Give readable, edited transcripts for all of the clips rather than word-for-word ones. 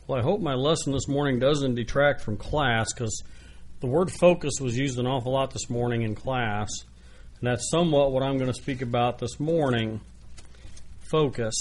Well, I hope my lesson this morning doesn't detract from class, because the word focus was used an awful lot this morning in class, and that's somewhat what I'm going to speak about this morning. Focus.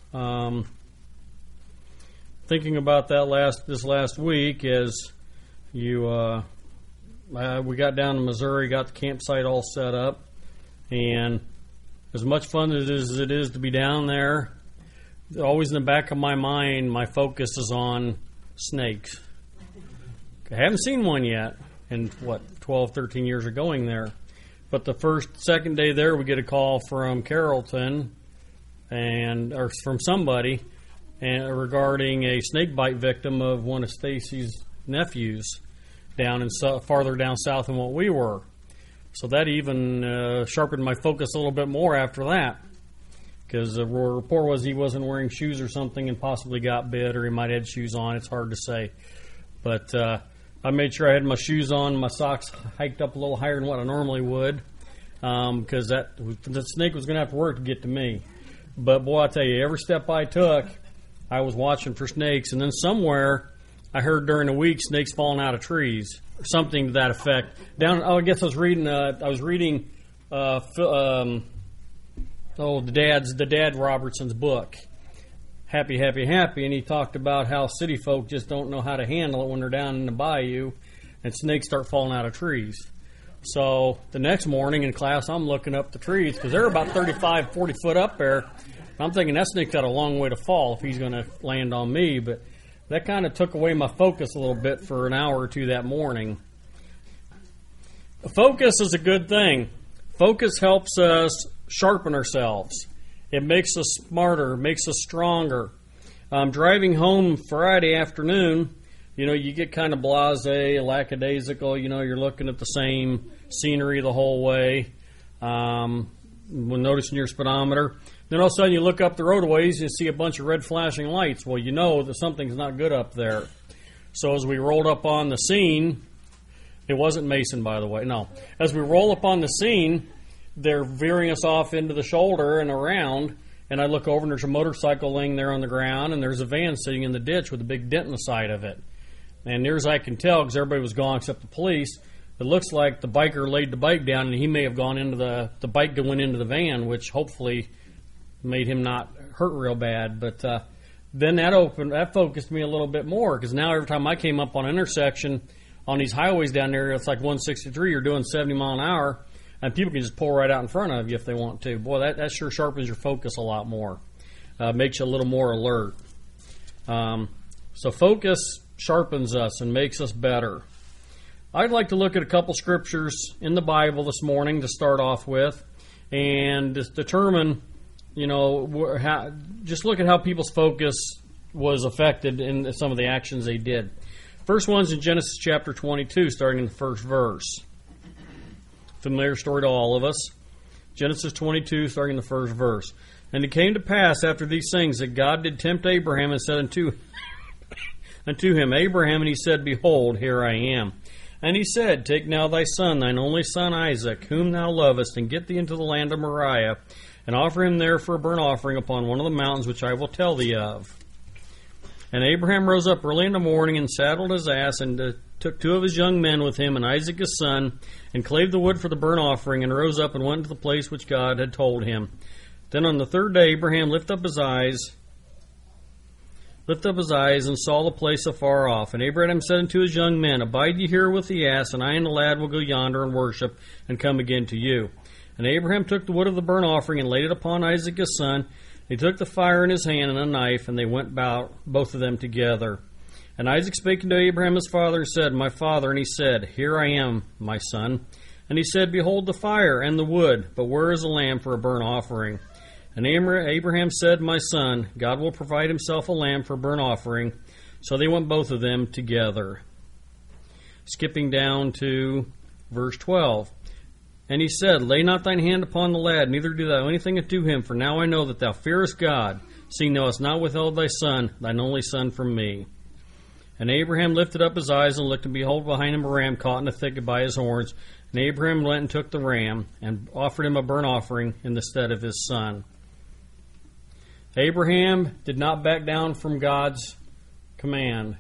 Thinking about that this last week as we got down to Missouri, got the campsite all set up, and as much fun as it is to be down there, always in the back of my mind, my focus is on snakes. I haven't seen one yet in, 12, 13 years of going there. But the second day there, we get a call from Carrollton, or from somebody, regarding a snake bite victim of one of Stacy's nephews farther down south than what we were. So that even sharpened my focus a little bit more after that. Because the report was he wasn't wearing shoes or something and possibly got bit, or he might have had shoes on. It's hard to say. But I made sure I had my shoes on, my socks hiked up a little higher than what I normally would, because the snake was going to have to work to get to me. But boy, I tell you, every step I took, I was watching for snakes. And then somewhere, I heard during the week snakes falling out of trees, or something to that effect. I guess I was reading the Dad Robertson's book, Happy, Happy, Happy, and he talked about how city folk just don't know how to handle it when they're down in the bayou and snakes start falling out of trees. So the next morning in class, I'm looking up the trees because they're about 35, 40 foot up there. I'm thinking that snake's got a long way to fall if he's going to land on me, but that kind of took away my focus a little bit for an hour or two that morning. Focus is a good thing. Focus helps us sharpen ourselves. It makes us smarter, makes us stronger. Driving home Friday afternoon, you get kind of blasé, lackadaisical. You're looking at the same scenery the whole way, when noticing your speedometer. Then all of a sudden you look up the roadways and you see a bunch of red flashing lights. Well, you know that something's not good up there. So as we rolled up on the scene, it wasn't Mason, by the way, no. As we roll up on the scene, they're veering us off into the shoulder and around, and I look over and there's a motorcycle laying there on the ground, and there's a van sitting in the ditch with a big dent in the side of it. And near as I can tell, because everybody was gone except the police, it looks like the biker laid the bike down and he may have gone into the bike going into the van, which hopefully made him not hurt real bad. But then that focused me a little bit more, because now every time I came up on an intersection on these highways down there, it's like 163, you're doing 70 mile an hour. And people can just pull right out in front of you if they want to. Boy, that sure sharpens your focus a lot more. Makes you a little more alert. So focus sharpens us and makes us better. I'd like to look at a couple scriptures in the Bible this morning to start off with, and just determine, just look at how people's focus was affected in some of the actions they did. First one's in Genesis chapter 22, starting in the first verse. Familiar story to all of us. Genesis 22, starting in the first verse. And it came to pass after these things that God did tempt Abraham and said unto him, Abraham, and he said, Behold, here I am. And he said, Take now thy son, thine only son Isaac, whom thou lovest, and get thee into the land of Moriah, and offer him there for a burnt offering upon one of the mountains which I will tell thee of. And Abraham rose up early in the morning and saddled his ass, and took two of his young men with him, and Isaac his son, and clave the wood for the burnt offering, and rose up and went to the place which God had told him. Then on the third day Abraham lifted up his eyes and saw the place afar off. And Abraham said unto his young men, Abide ye here with the ass, and I and the lad will go yonder and worship, and come again to you. And Abraham took the wood of the burnt offering, and laid it upon Isaac his son. He took the fire in his hand and a knife, and they went about, both of them together. And Isaac spake unto Abraham his father, and said, My father. And he said, Here I am, my son. And he said, Behold the fire and the wood, but where is the lamb for a burnt offering? And Abraham said, My son, God will provide himself a lamb for a burnt offering. So they went both of them together. Skipping down to verse 12. And he said, Lay not thine hand upon the lad, neither do thou anything unto him, for now I know that thou fearest God, seeing thou hast not withheld thy son, thine only son, from me. And Abraham lifted up his eyes and looked, and behold, behind him a ram caught in the thicket by his horns. And Abraham went and took the ram, and offered him a burnt offering in the stead of his son. Abraham did not back down from God's command.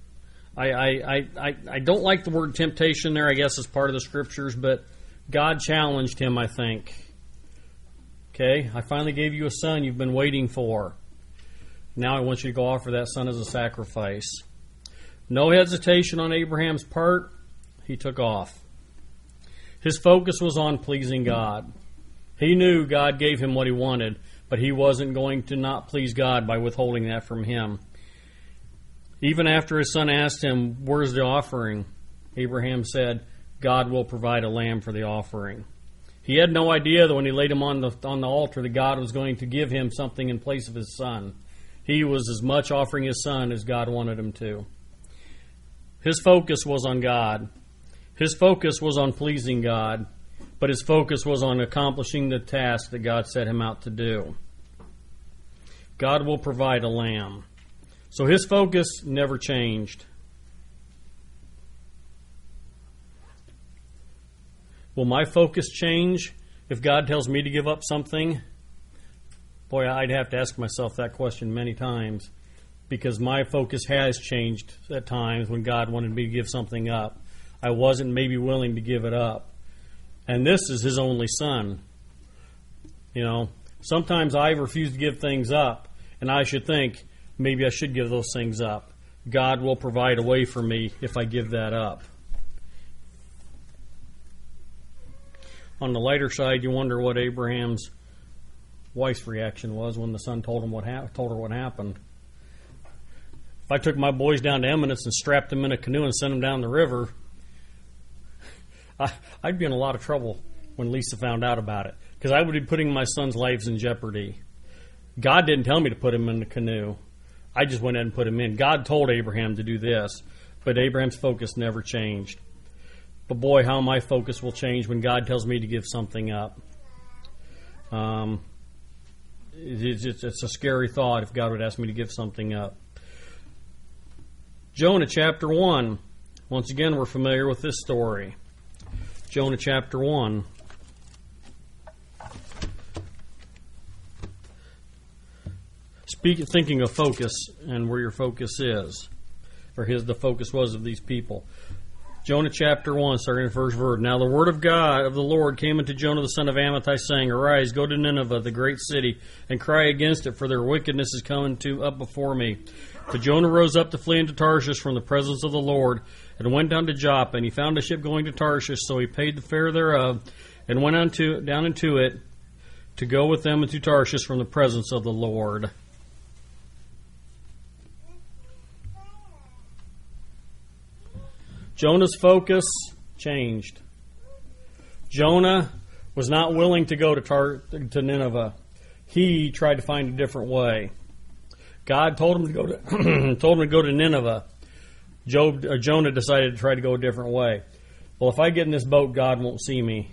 I don't like the word temptation there, I guess, as part of the scriptures, but God challenged him, I think. Okay, I finally gave you a son you've been waiting for. Now I want you to go offer that son as a sacrifice. No hesitation on Abraham's part. He took off. His focus was on pleasing God. He knew God gave him what he wanted, but he wasn't going to not please God by withholding that from him. Even after his son asked him, "Where's the offering?" Abraham said, "God will provide a lamb for the offering." He had no idea that when he laid him on the altar that God was going to give him something in place of his son. He was as much offering his son as God wanted him to. His focus was on God. His focus was on pleasing God, but his focus was on accomplishing the task that God set him out to do. God will provide a lamb. So his focus never changed. Will my focus change if God tells me to give up something? Boy, I'd have to ask myself that question many times, because my focus has changed at times when God wanted me to give something up. I wasn't maybe willing to give it up. And this is his only son. You know, sometimes I refuse to give things up, and I should think, maybe I should give those things up. God will provide a way for me if I give that up. On the lighter side, you wonder what Abraham's wife's reaction was when the son told her what happened. If I took my boys down to Eminence and strapped them in a canoe and sent them down the river, I'd be in a lot of trouble when Lisa found out about it, because I would be putting my son's lives in jeopardy. God didn't tell me to put him in the canoe. I just went ahead and put him in. God told Abraham to do this, but Abraham's focus never changed. But boy, how my focus will change when God tells me to give something up. It's a scary thought if God would ask me to give something up. Jonah chapter 1. Once again, we're familiar with this story. Jonah chapter 1. Thinking of focus and where your focus is, or the focus was of these people. Jonah chapter 1, starting in the first verse. Now the word of God, of the Lord, came unto Jonah the son of Amittai, saying, Arise, go to Nineveh, the great city, and cry against it, for their wickedness is coming up before me. But Jonah rose up to flee into Tarshish from the presence of the Lord, and went down to Joppa, and he found a ship going to Tarshish, so he paid the fare thereof, and went down into it to go with them into Tarshish from the presence of the Lord. Jonah's focus changed. Jonah was not willing to go to Nineveh. He tried to find a different way. God told him to go to Nineveh. Jonah decided to try to go a different way. Well, if I get in this boat, God won't see me.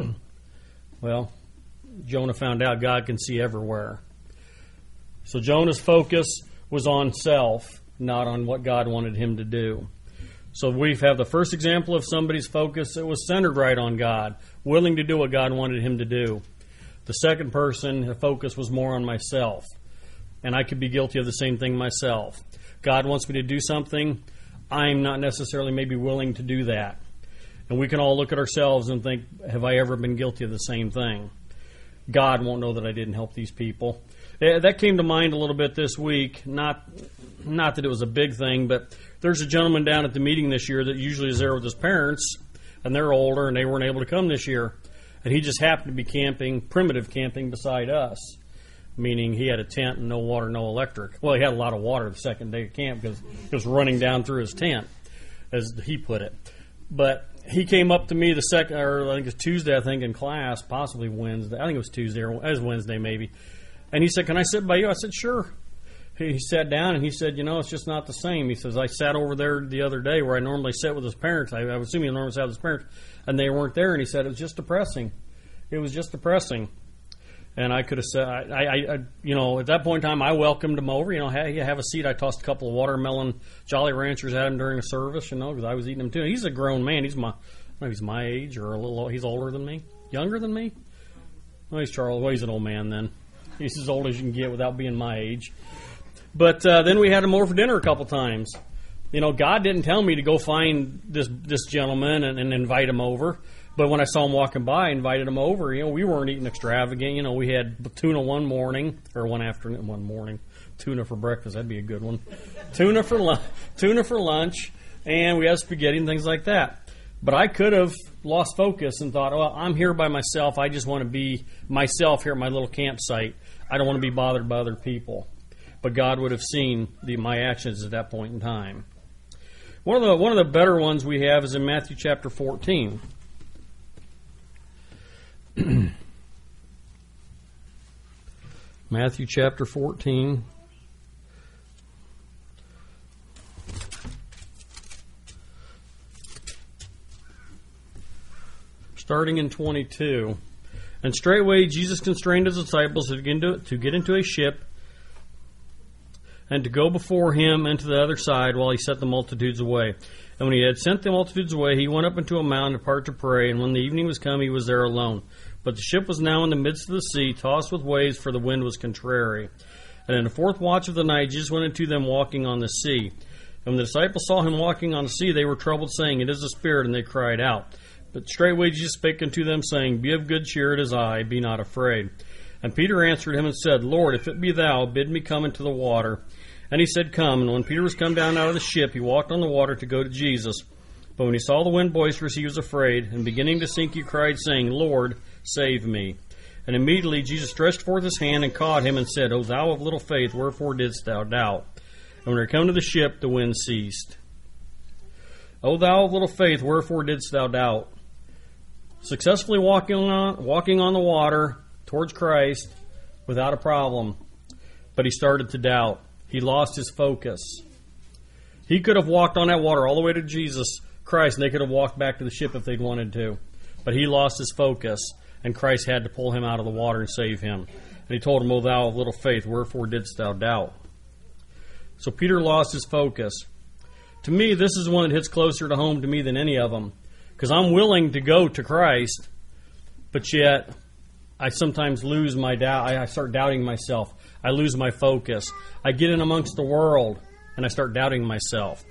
Well, Jonah found out God can see everywhere. So Jonah's focus was on self, not on what God wanted him to do. So we have the first example of somebody's focus that was centered right on God, willing to do what God wanted him to do. The second person, the focus was more on myself. And I could be guilty of the same thing myself. God wants me to do something. I'm not necessarily maybe willing to do that. And we can all look at ourselves and think, have I ever been guilty of the same thing? God won't know that I didn't help these people. That came to mind a little bit this week. Not that it was a big thing, but there's a gentleman down at the meeting this year that usually is there with his parents, and they're older, and they weren't able to come this year. And he just happened to be primitive camping beside us, meaning he had a tent and no water, no electric. Well, he had a lot of water the second day of camp because it was running down through his tent, as he put it. But he came up to me I think it was Tuesday, in class, possibly Wednesday. I think it was Tuesday, or it was Wednesday maybe. And he said, "Can I sit by you?" I said, "Sure." He sat down and he said, "It's just not the same." He says, "I sat over there the other day where I normally sit with his parents. I was assuming he normally sat with his parents, and they weren't there." And he said, "It was just depressing. It was just depressing." And I could have said, at that point in time, I welcomed him over. Hey, you have a seat. I tossed a couple of watermelon Jolly Ranchers at him during a service, because I was eating them too. He's a grown man. He's my age or he's older than me, younger than me. Well, he's Charles. Well, he's an old man then. He's as old as you can get without being my age. But then we had him over for dinner a couple times. God didn't tell me to go find this gentleman and invite him over. But when I saw him walking by, I invited him over. We weren't eating extravagant. We had tuna one morning, tuna for breakfast. That'd be a good one. Tuna for lunch, and we had spaghetti and things like that. But I could have lost focus and thought, well, I'm here by myself. I just want to be myself here at my little campsite. I don't want to be bothered by other people. But God would have seen my actions at that point in time. One of the better ones we have is in Matthew chapter 14. Matthew chapter 14. Starting in 22. And straightway Jesus constrained his disciples to get into a ship and to go before him into the other side while he sent the multitudes away. And when he had sent the multitudes away, he went up into a mountain apart to pray, and when the evening was come, he was there alone. But the ship was now in the midst of the sea, tossed with waves, for the wind was contrary. And in the fourth watch of the night, Jesus went into them walking on the sea. And when the disciples saw him walking on the sea, they were troubled, saying, It is a spirit, and they cried out. But straightway Jesus spake unto them, saying, Be of good cheer, it is I, be not afraid. And Peter answered him and said, Lord, if it be thou, bid me come into the water. And he said, Come. And when Peter was come down out of the ship, he walked on the water to go to Jesus. But when he saw the wind boisterous, he was afraid, and beginning to sink, he cried, saying, Lord, save me. And immediately Jesus stretched forth his hand and caught him, and said, O thou of little faith, wherefore didst thou doubt? And when they come to the ship, the wind ceased. O thou of little faith, wherefore didst thou doubt? Successfully walking on the water towards Christ without a problem. But he started to doubt. He lost his focus. He could have walked on that water all the way to Jesus Christ, and they could have walked back to the ship if they'd wanted to. But he lost his focus, and Christ had to pull him out of the water and save him. And he told him, O thou of little faith, wherefore didst thou doubt? So Peter lost his focus. To me, this is one that hits closer to home to me than any of them. Because I'm willing to go to Christ, but yet I sometimes lose my doubt. I start doubting myself. I lose my focus. I get in amongst the world, and I start doubting myself.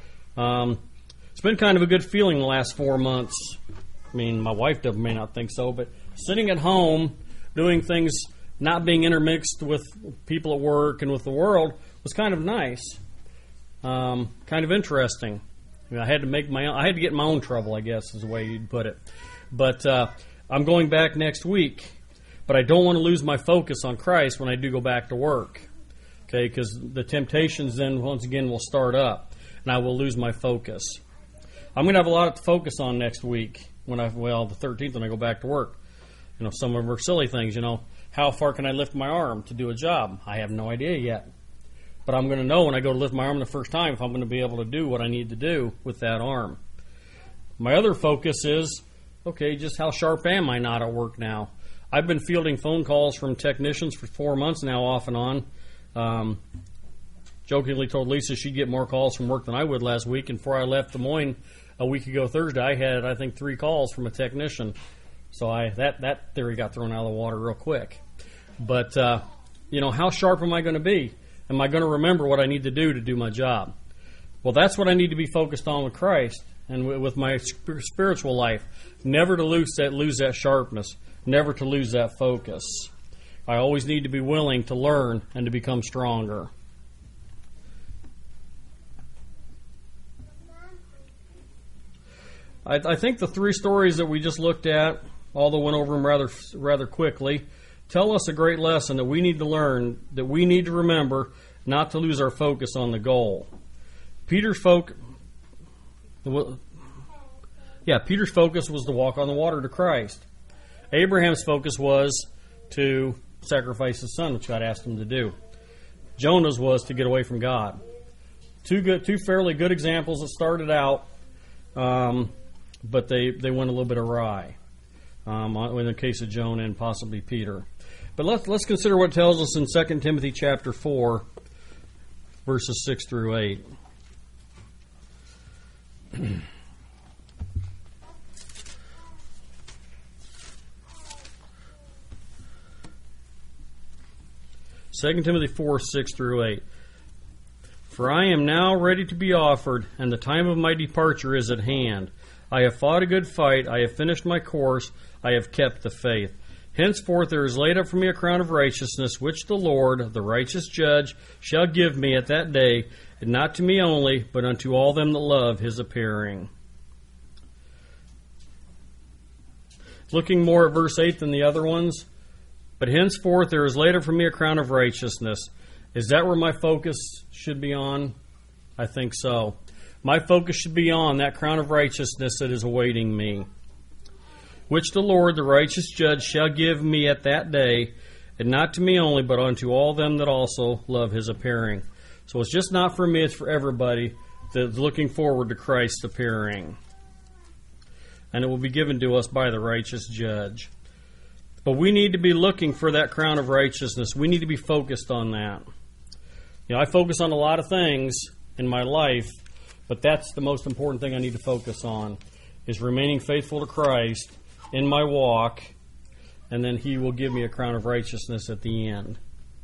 It's been kind of a good feeling the last 4 months. I mean, my wife may not think so, but sitting at home, doing things, not being intermixed with people at work and with the world was kind of nice. Kind of interesting. I mean, I had to get in my own trouble, I guess is the way you'd put it. But I'm going back next week. But I don't want to lose my focus on Christ when I do go back to work. Okay, because the temptations then once again will start up, and I will lose my focus. I'm going to have a lot to focus on next week the 13th when I go back to work. Some of them are silly things. How far can I lift my arm to do a job? I have no idea yet. But I'm going to know when I go to lift my arm the first time if I'm going to be able to do what I need to do with that arm. My other focus is, just how sharp am I not at work now? I've been fielding phone calls from technicians for 4 months now, off and on. Jokingly told Lisa she'd get more calls from work than I would last week. And before I left Des Moines a week ago Thursday, I had, I think, 3 calls from a technician. So that theory got thrown out of the water real quick. But, how sharp am I going to be? Am I going to remember what I need to do my job? Well, that's what I need to be focused on with Christ and with my spiritual life. Never to lose that sharpness. Never to lose that focus. I always need to be willing to learn and to become stronger. I think the 3 stories that we just looked at, although went over them rather quickly, tell us a great lesson that we need to learn, that we need to remember not to lose our focus on the goal. Peter's focus was to walk on the water to Christ. Abraham's focus was to sacrifice his son, which God asked him to do. Jonah's was to get away from God. Two fairly good examples that started out, but they went a little bit awry. In the case of Jonah and possibly Peter. But let's consider what it tells us in 2 Timothy chapter 4, verses 6 through 8. 2 Timothy 4, 6 through 8. For I am now ready to be offered, and the time of my departure is at hand. I have fought a good fight, I have finished my course, I have kept the faith. Henceforth there is laid up for me a crown of righteousness, which the Lord, the righteous judge, shall give me at that day, and not to me only, but unto all them that love his appearing. Looking more at verse 8 than the other ones. But henceforth there is laid up for me a crown of righteousness. Is that where my focus should be on? I think so. My focus should be on that crown of righteousness that is awaiting me, which the Lord, the righteous judge, shall give me at that day, and not to me only, but unto all them that also love his appearing. So it's just not for me, it's for everybody that's looking forward to Christ's appearing. And it will be given to us by the righteous judge. But we need to be looking for that crown of righteousness. We need to be focused on that. You know, I focus on a lot of things in my life, but that's the most important thing I need to focus on, is remaining faithful to Christ in my walk, and then he will give me a crown of righteousness at the end.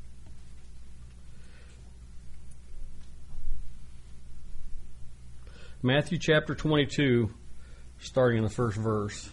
Matthew chapter 22, starting in the first verse.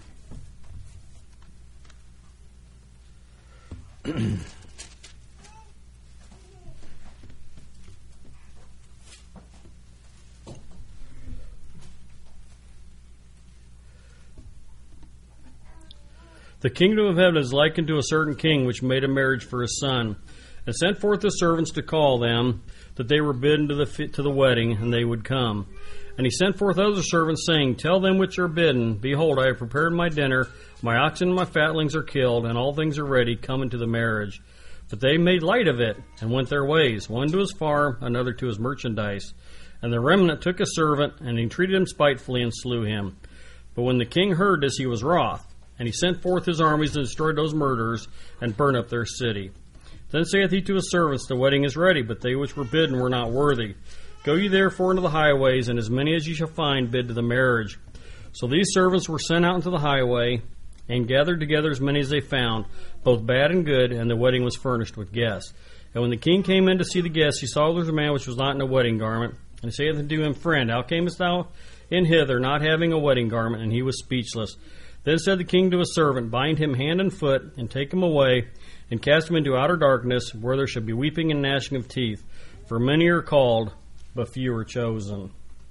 The kingdom of heaven is likened to a certain king which made a marriage for his son, and sent forth his servants to call them, that they were bidden to the wedding, and they would come. And he sent forth other servants, saying, Tell them which are bidden, Behold, I have prepared my dinner, my oxen and my fatlings are killed, and all things are ready, come into the marriage. But they made light of it, and went their ways, one to his farm, another to his merchandise. And the remnant took a servant, and entreated him spitefully, and slew him. But when the king heard this, he was wroth. And he sent forth his armies and destroyed those murderers, and burnt up their city. Then saith he to his servants, The wedding is ready, but they which were bidden were not worthy. Go ye therefore into the highways, and as many as ye shall find, bid to the marriage. So these servants were sent out into the highway, and gathered together as many as they found, both bad and good, and the wedding was furnished with guests. And when the king came in to see the guests, he saw there was a man which was not in a wedding garment. And he saith unto him, Friend, how camest thou in hither, not having a wedding garment? And he was speechless. Then said the king to his servant, Bind him hand and foot, and take him away, and cast him into outer darkness, where there shall be weeping and gnashing of teeth. For many are called, but few are chosen.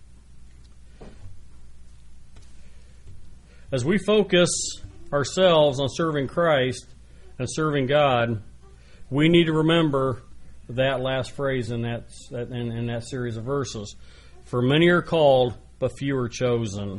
As we focus ourselves on serving Christ and serving God, we need to remember that last phrase in that series of verses. For many are called, but few are chosen.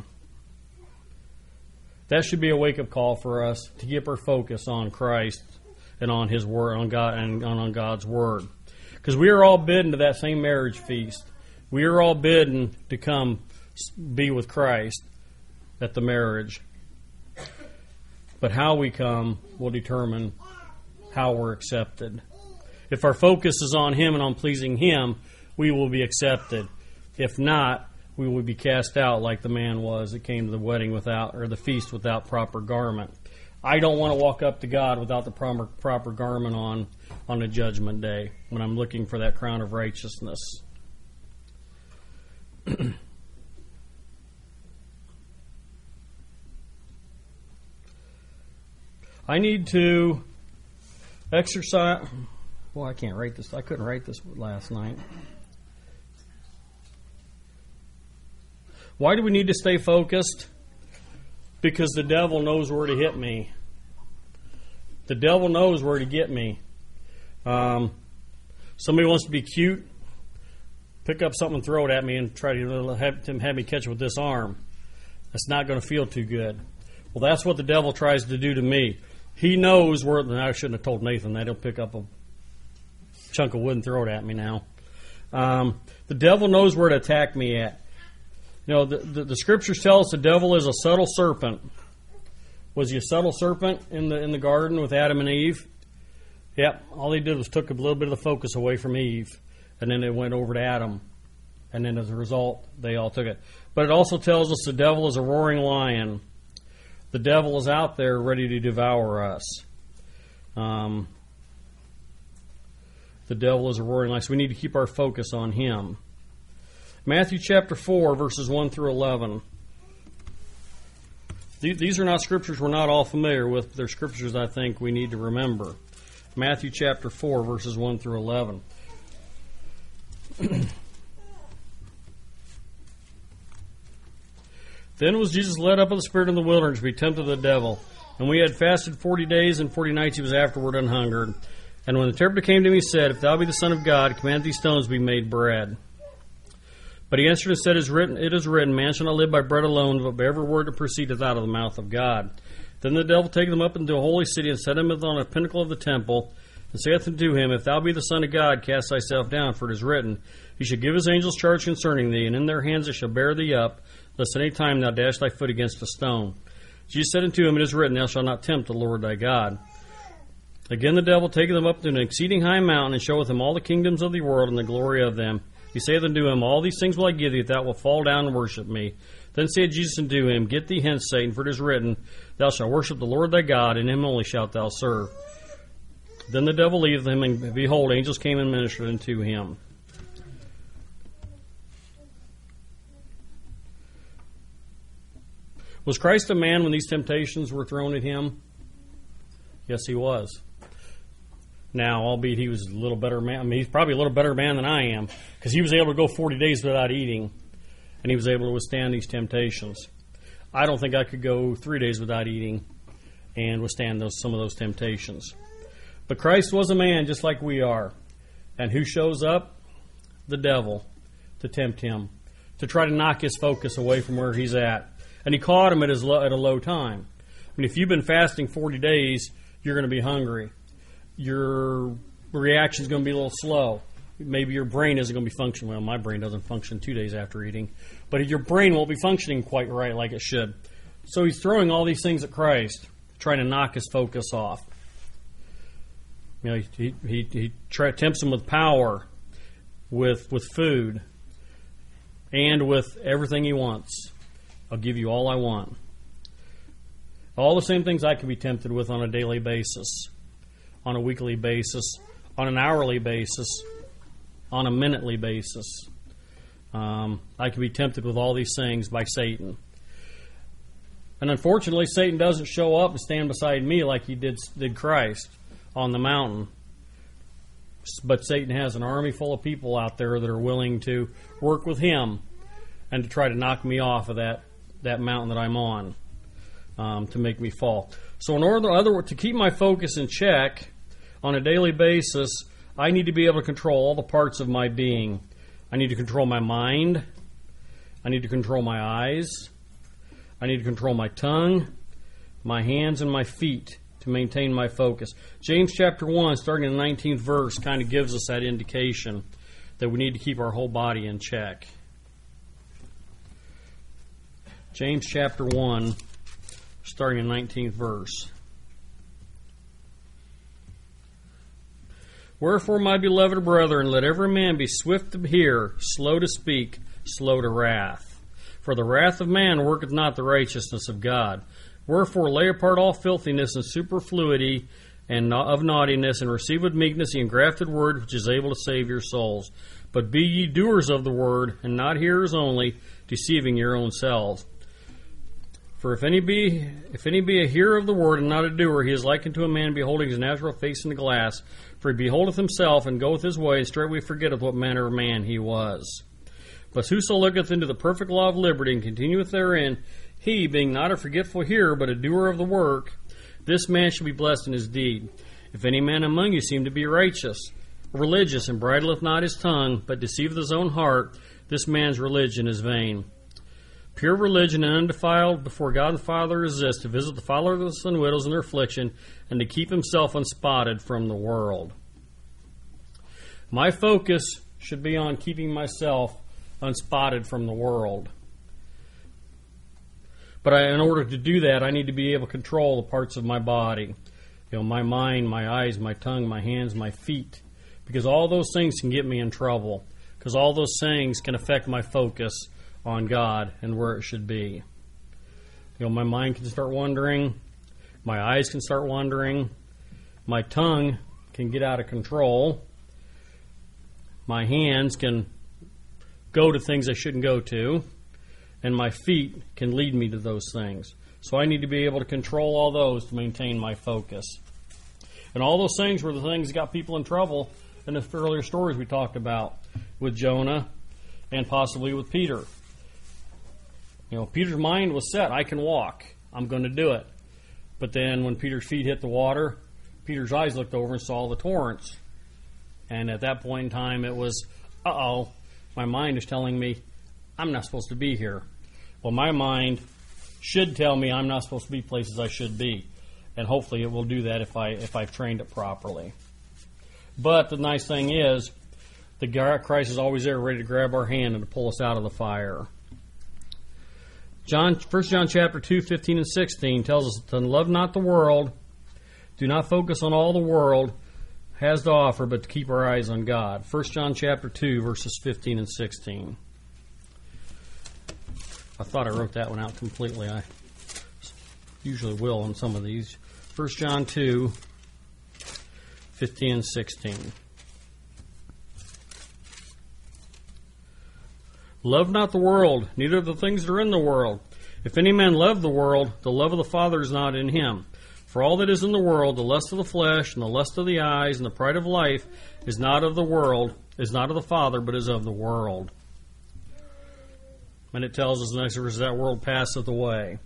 That should be a wake-up call for us to keep our focus on Christ and on His Word, on God, and on God's Word. Because we are all bidden to that same marriage feast. We are all bidden to come be with Christ at the marriage. But how we come will determine how we're accepted. If our focus is on Him and on pleasing Him, we will be accepted. If not, we will be cast out like the man was that came to the wedding without, or the feast without proper garment. I don't want to walk up to God without the proper garment on the judgment day when I'm looking for that crown of righteousness. I need to exercise. Well, I can't write this. I couldn't write this last night. Why do we need to stay focused? Because the devil knows where to hit me. The devil knows where to get me. Somebody wants to be cute, pick up something and throw it at me and try to have me catch it with this arm. That's not going to feel too good. Well, that's what the devil tries to do to me. He knows where, and I shouldn't have told Nathan that. He'll pick up a chunk of wood and throw it at me now. The devil knows where to attack me at. You know, the scriptures tell us the devil is a subtle serpent. Was he a subtle serpent in the garden with Adam and Eve? Yep. All he did was took a little bit of the focus away from Eve, and then it went over to Adam. And then as a result, they all took it. But it also tells us the devil is a roaring lion. The devil is out there ready to devour us. The devil is a roaring lion, so we need to keep our focus on him. Matthew chapter 4, verses 1 through 11. These are not scriptures we're not all familiar with, but they're scriptures I think we need to remember. Matthew chapter 4, verses 1 through 11. Then was Jesus led up of the Spirit in the wilderness to be tempted of the devil. And we had fasted 40 days and 40 nights he was afterward unhungered. And when the interpreter came to him, he said, If thou be the Son of God, command these stones to be made bread. But he answered and said, It is written, Man shall not live by bread alone, but by every word that proceedeth out of the mouth of God. Then the devil taketh him up into a holy city, and set him on a pinnacle of the temple, and saith unto him, If thou be the Son of God, cast thyself down, for it is written, He shall give his angels charge concerning thee, and in their hands they shall bear thee up, lest any time thou dash thy foot against a stone. Jesus said unto him, It is written, Thou shalt not tempt the Lord thy God. Again the devil taketh him up to an exceeding high mountain, and showeth him all the kingdoms of the world and the glory of them. He saith unto him, All these things will I give thee, if thou wilt fall down and worship me. Then said Jesus unto him, Get thee hence, Satan, for it is written, Thou shalt worship the Lord thy God, and him only shalt thou serve. Then the devil leaveth him, and behold, angels came and ministered unto him. Was Christ a man when these temptations were thrown at him? Yes, he was. Now, albeit he was a little better man. I mean, he's probably a little better man than I am, because he was able to go 40 days without eating, and he was able to withstand these temptations. I don't think I could go 3 days without eating and withstand some of those temptations. But Christ was a man just like we are. And who shows up? The devil, to tempt him, to try to knock his focus away from where he's at. And he caught him at a low time. I mean, if you've been fasting 40 days, you're going to be hungry. Your reaction is going to be a little slow. Maybe your brain isn't going to be functioning well. My brain doesn't function 2 days after eating. But your brain won't be functioning quite right like it should. So he's throwing all these things at Christ, trying to knock his focus off. You know, he tempts him with power, with food, and with everything he wants. I'll give you all I want. All the same things I can be tempted with on a daily basis, on a weekly basis, on an hourly basis, on a minutely basis. I can be tempted with all these things by Satan. And unfortunately, Satan doesn't show up and stand beside me like he did Christ on the mountain. But Satan has an army full of people out there that are willing to work with him and to try to knock me off of that mountain that I'm on, to make me fall. So in order to keep my focus in check on a daily basis, I need to be able to control all the parts of my being. I need to control my mind. I need to control my eyes. I need to control my tongue, my hands, and my feet to maintain my focus. James chapter 1, starting in the 19th verse, kind of gives us that indication that we need to keep our whole body in check. James chapter 1, starting in the 19th verse. Wherefore, my beloved brethren, let every man be swift to hear, slow to speak, slow to wrath. For the wrath of man worketh not the righteousness of God. Wherefore, lay apart all filthiness and superfluity and of naughtiness, and receive with meekness the engrafted word which is able to save your souls. But be ye doers of the word, and not hearers only, deceiving your own selves. For if any be a hearer of the word and not a doer, he is like unto a man beholding his natural face in the glass. For he beholdeth himself, and goeth his way, and straightway forgetteth what manner of man he was. But whoso looketh into the perfect law of liberty, and continueth therein, he, being not a forgetful hearer, but a doer of the work, this man shall be blessed in his deed. If any man among you seem to be religious, and bridleth not his tongue, but deceiveth his own heart, this man's religion is vain. Pure religion and undefiled before God the Father is this, to visit the fatherless and widows in their affliction, and to keep himself unspotted from the world. My focus should be on keeping myself unspotted from the world. But in order to do that, I need to be able to control the parts of my body. My mind, my eyes, my tongue, my hands, my feet. Because all those things can get me in trouble. Because all those things can affect my focus on God and where it should be. My mind can start wandering. My eyes can start wandering. My tongue can get out of control. My hands can go to things I shouldn't go to, and my feet can lead me to those things. So I need to be able to control all those to maintain my focus. And all those things were the things that got people in trouble in the earlier stories we talked about with Jonah and possibly with Peter. Peter's mind was set. I can walk. I'm going to do it. But then when Peter's feet hit the water, Peter's eyes looked over and saw the torrents. And at that point in time, it was, my mind is telling me I'm not supposed to be here. Well, my mind should tell me I'm not supposed to be places I should be. And hopefully it will do that if I've trained it properly. But the nice thing is, Christ is always there ready to grab our hand and to pull us out of the fire. 1 John chapter 2, 15 and 16 tells us to love not the world, do not focus on all the world has to offer, but to keep our eyes on God. 1 John chapter 2, verses 15 and 16. I thought I wrote that one out completely. I usually will on some of these. 1 John 2, 15 and 16. Love not the world, neither the things that are in the world. If any man love the world, the love of the Father is not in him. For all that is in the world, the lust of the flesh, and the lust of the eyes, and the pride of life, is not of the world, is not of the Father, but is of the world. And it tells us in the next verse, that world passeth away.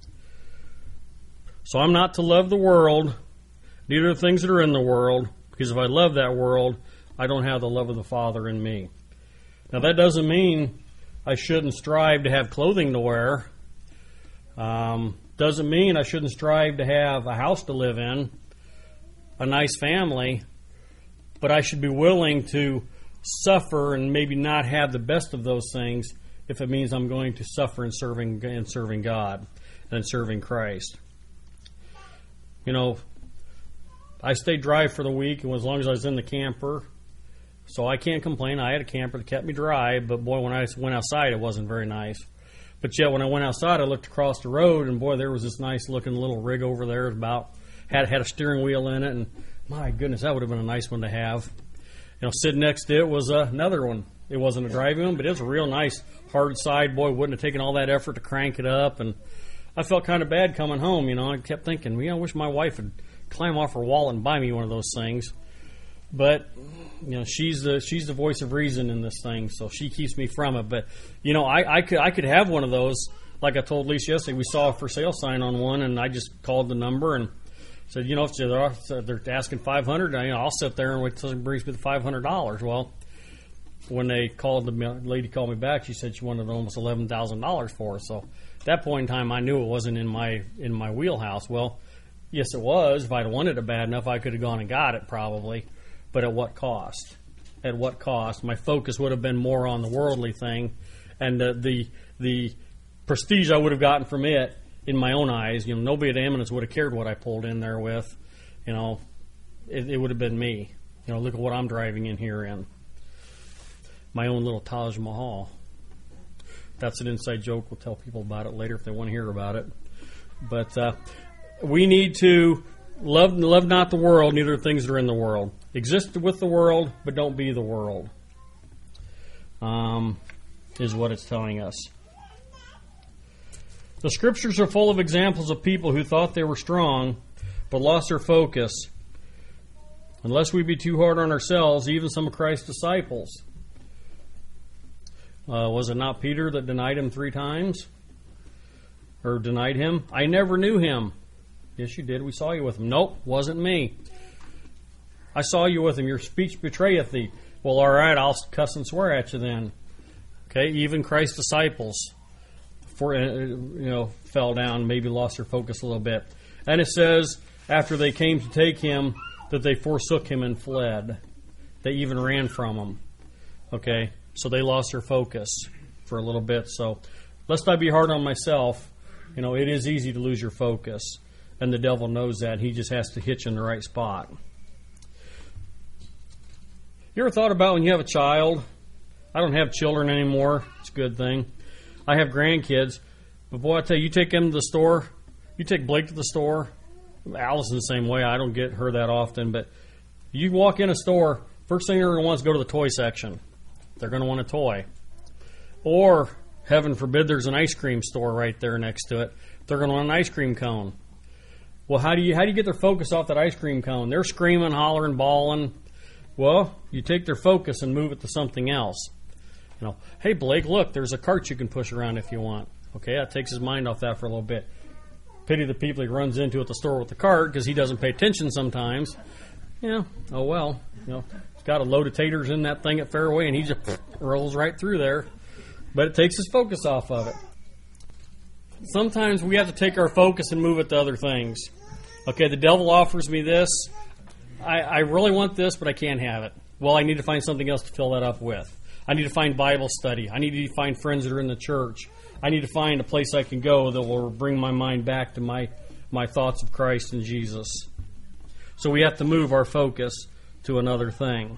So I'm not to love the world, neither the things that are in the world, because if I love that world, I don't have the love of the Father in me. Now that doesn't mean I shouldn't strive to have clothing to wear. Doesn't mean I shouldn't strive to have a house to live in, a nice family, but I should be willing to suffer and maybe not have the best of those things if it means I'm going to suffer in serving God and serving Christ. I stayed dry for the week, and as long as I was in the camper, so I can't complain. I had a camper that kept me dry, but boy, when I went outside, it wasn't very nice. But yet, when I went outside, I looked across the road, and boy, there was this nice-looking little rig over there. It was had a steering wheel in it, and my goodness, that would have been a nice one to have. Sitting next to it was another one. It wasn't a driving one, but it was a real nice hard side. Boy, wouldn't have taken all that effort to crank it up, and I felt kind of bad coming home. I kept thinking, I wish my wife would climb off her wall and buy me one of those things. But she's the voice of reason in this thing, so she keeps me from it. But I could have one of those. Like I told Lisa yesterday, we saw a for sale sign on one, and I just called the number and said, if they're asking $500, I'll sit there and wait till it brings me the $500. Well, when the lady called me back, she said she wanted almost $11,000 for it. So at that point in time, I knew it wasn't in my wheelhouse. Well, yes, it was. If I'd wanted it bad enough, I could have gone and got it probably. But at what cost? At what cost? My focus would have been more on the worldly thing, and the prestige I would have gotten from it in my own eyes. Nobody at Eminence would have cared what I pulled in there with. It would have been me. Look at what I'm driving in here in. My own little Taj Mahal. That's an inside joke. We'll tell people about it later if they want to hear about it. But we need to love not the world, neither the things that are in the world. Exist with the world, but don't be the world, is what it's telling us. The Scriptures are full of examples of people who thought they were strong, but lost their focus. Unless we be too hard on ourselves, even some of Christ's disciples. Was it not Peter that denied him 3 times? Or denied him? I never knew him. Yes, you did. We saw you with him. Nope, wasn't me. I saw you with him. Your speech betrayeth thee. Well, all right, I'll cuss and swear at you then. Okay, even Christ's disciples fell down, maybe lost their focus a little bit. And it says, after they came to take him, that they forsook him and fled. They even ran from him. Okay, so they lost their focus for a little bit. So lest I be hard on myself, it is easy to lose your focus. And the devil knows that. He just has to hit you in the right spot. You ever thought about when you have a child? I don't have children anymore. It's a good thing. I have grandkids. But boy, I tell you take them to the store. You take Blake to the store. Allison's the same way. I don't get her that often. But you walk in a store, first thing they're going to want is go to the toy section. They're going to want a toy. Or, heaven forbid, there's an ice cream store right there next to it. They're going to want an ice cream cone. Well, how do you get their focus off that ice cream cone? They're screaming, hollering, bawling. Well, you take their focus and move it to something else. Hey, Blake, look, there's a cart you can push around if you want. Okay, that takes his mind off that for a little bit. Pity the people he runs into at the store with the cart because he doesn't pay attention sometimes. Oh well. He's got a load of taters in that thing at Fairway and he just rolls right through there. But it takes his focus off of it. Sometimes we have to take our focus and move it to other things. Okay, the devil offers me this. I really want this, but I can't have it. Well, I need to find something else to fill that up with. I need to find Bible study. I need to find friends that are in the church. I need to find a place I can go that will bring my mind back to my thoughts of Christ and Jesus. So we have to move our focus to another thing.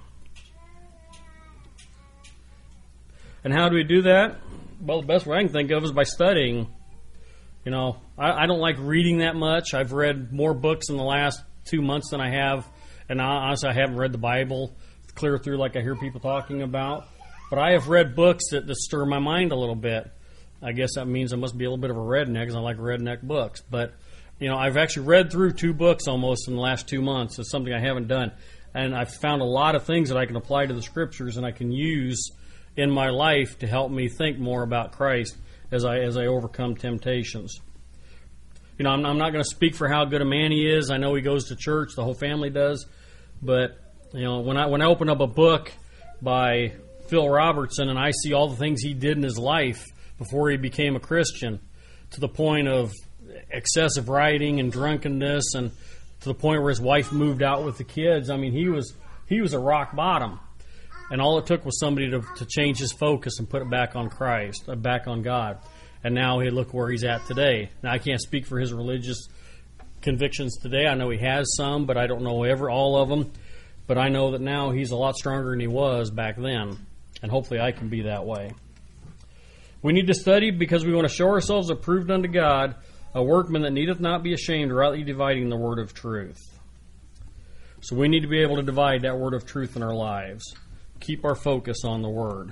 And how do we do that? Well, the best way I can think of is by studying. I don't like reading that much. I've read more books in the last 2 months than I have. And honestly, I haven't read the Bible clear through like I hear people talking about. But I have read books that stir my mind a little bit. I guess that means I must be a little bit of a redneck because I like redneck books. But, I've actually read through 2 books almost in the last 2 months. It's something I haven't done. And I've found a lot of things that I can apply to the Scriptures and I can use in my life to help me think more about Christ as I overcome temptations. I'm not going to speak for how good a man he is. I know he goes to church. The whole family does. But, when I open up a book by Phil Robertson and I see all the things he did in his life before he became a Christian, to the point of excessive riding and drunkenness, and to the point where his wife moved out with the kids. I mean, he was at rock bottom. And all it took was somebody to change his focus and put it back on Christ, back on God. And now look where he's at today. Now, I can't speak for his religious convictions today. I know he has some, but I don't know all of them. But I know that now he's a lot stronger than he was back then. And hopefully I can be that way. We need to study because we want to show ourselves approved unto God, a workman that needeth not be ashamed, rightly dividing the word of truth. So we need to be able to divide that word of truth in our lives. Keep our focus on the Word.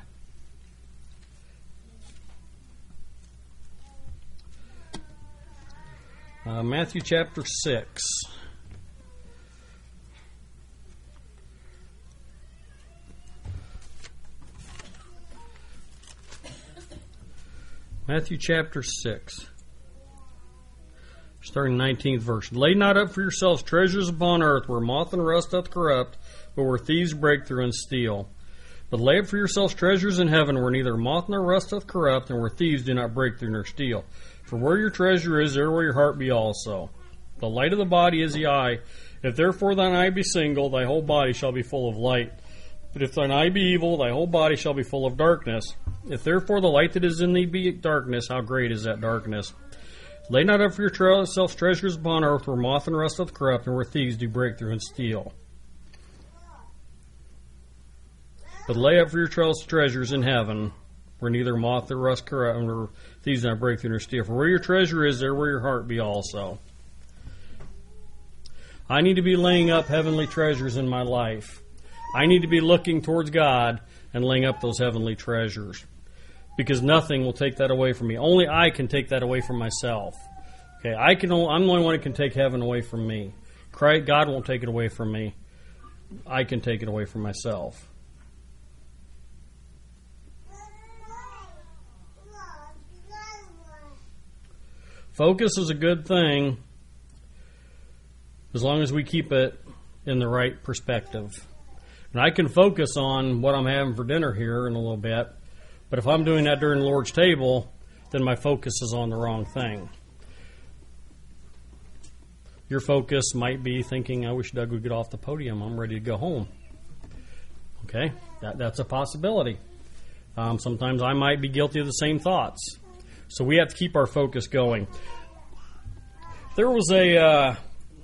Matthew chapter 6. Matthew chapter 6. Starting 19th verse. Lay not up for yourselves treasures upon earth, where moth and rust doth corrupt, but where thieves break through and steal. But lay up for yourselves treasures in heaven, where neither moth nor rust doth corrupt, and where thieves do not break through nor steal. For where your treasure is, there will your heart be also. The light of the body is the eye. If therefore thine eye be single, thy whole body shall be full of light. But if thine eye be evil, thy whole body shall be full of darkness. If therefore the light that is in thee be darkness, how great is that darkness? Lay not up for yourselves treasures upon earth, where moth and rust doth corrupt, and where thieves do break through and steal. But lay up for yourselves treasures in heaven, where neither moth nor rust corrupt, and where thieves do not break through nor steal. For where your treasure is, there will your heart be also. I need to be laying up heavenly treasures in my life. I need to be looking towards God and laying up those heavenly treasures. Because nothing will take that away from me. Only I can take that away from myself. Okay, I'm the only one who can take heaven away from me. God won't take it away from me. I can take it away from myself. Focus is a good thing as long as we keep it in the right perspective. And I can focus on what I'm having for dinner here in a little bit, but if I'm doing that during the Lord's table, then my focus is on the wrong thing. Your focus might be thinking, I wish Doug would get off the podium. I'm ready to go home. Okay, that's a possibility. Sometimes I might be guilty of the same thoughts. So we have to keep our focus going. There was I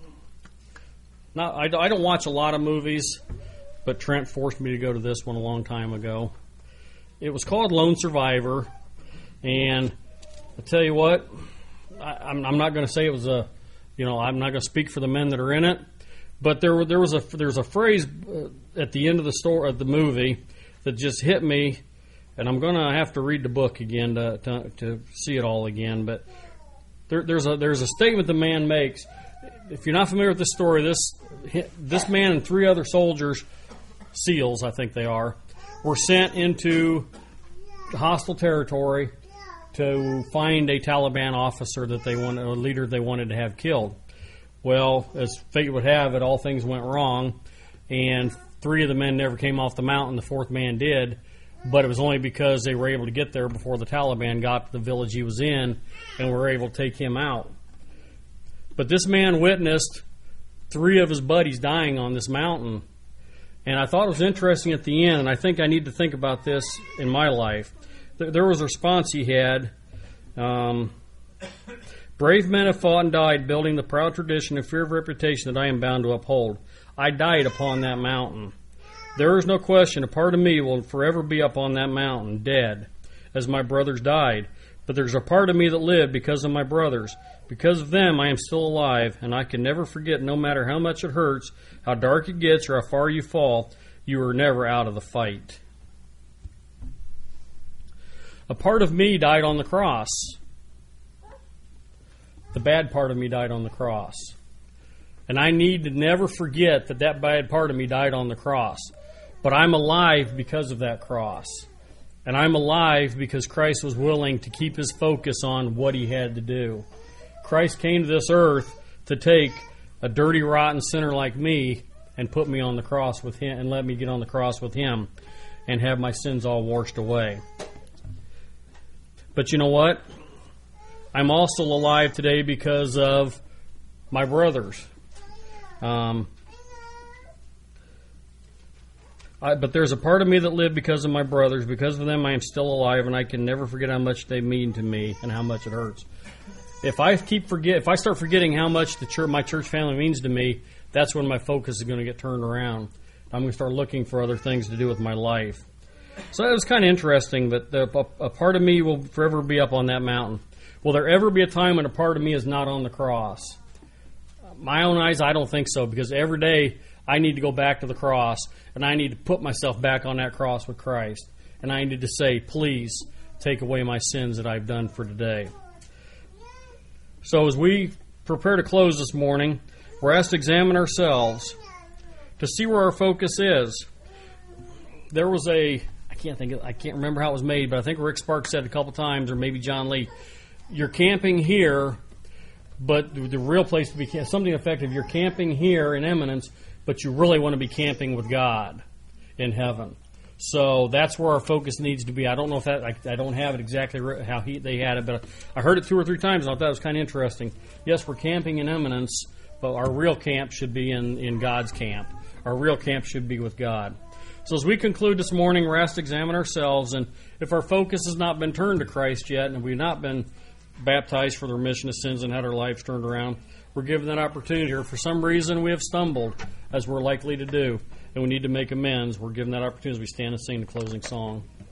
don't watch a lot of movies, but Trent forced me to go to this one a long time ago. It was called Lone Survivor, and I tell you what, I'm not going to say it was I'm not going to speak for the men that are in it, but there's a phrase at the end of the movie that just hit me, And I'm going to have to read the book again to see it all again. But there's a statement the man makes. If you're not familiar with this story, this man and 3 other soldiers, SEALs I think they are, were sent into hostile territory to find a Taliban officer that a leader they wanted to have killed. Well, as fate would have it, all things went wrong, and 3 of the men never came off the mountain. The 4th man did, but it was only because they were able to get there before the Taliban got to the village he was in and were able to take him out. But this man witnessed 3 of his buddies dying on this mountain, and I thought it was interesting at the end, and I think I need to think about this in my life. There was a response he had. Brave men have fought and died, building the proud tradition and fear of reputation that I am bound to uphold. I died upon that mountain. There is no question, a part of me will forever be up on that mountain, dead, as my brothers died. But there's a part of me that lived because of my brothers. Because of them, I am still alive, and I can never forget, no matter how much it hurts, how dark it gets, or how far you fall, you are never out of the fight. A part of me died on the cross. The bad part of me died on the cross. And I need to never forget that bad part of me died on the cross. But I'm alive because of that cross. And I'm alive because Christ was willing to keep his focus on what he had to do. Christ came to this earth to take a dirty, rotten sinner like me and put me on the cross with him and let me get on the cross with him and have my sins all washed away. But you know what? I'm also alive today because of my brothers. But there's a part of me that lived because of my brothers. Because of them, I am still alive, and I can never forget how much they mean to me and how much it hurts. If I start forgetting how much my church family means to me, that's when my focus is going to get turned around. I'm going to start looking for other things to do with my life. So that was kind of interesting, but a part of me will forever be up on that mountain. Will there ever be a time when a part of me is not on the cross? My own eyes, I don't think so, because every day I need to go back to the cross, and I need to put myself back on that cross with Christ. And I need to say, please take away my sins that I've done for today. So as we prepare to close this morning, we're asked to examine ourselves to see where our focus is. There was I can't remember how it was made, but I think Rick Sparks said a couple times, or maybe John Lee, you're camping here, but the real place to be something effective. You're camping here in Eminence, but you really want to be camping with God in heaven. So that's where our focus needs to be. I don't know if I don't have it exactly how they had it, but I heard it 2 or 3 times, and I thought that was kind of interesting. Yes, we're camping in Eminence, but our real camp should be in God's camp. Our real camp should be with God. So as we conclude this morning, we're asked to examine ourselves, and if our focus has not been turned to Christ yet, and we've not been baptized for the remission of sins and had our lives turned around, we're given that opportunity. Or for some reason we have stumbled, as we're likely to do, and we need to make amends. We're given that opportunity as we stand and sing the closing song.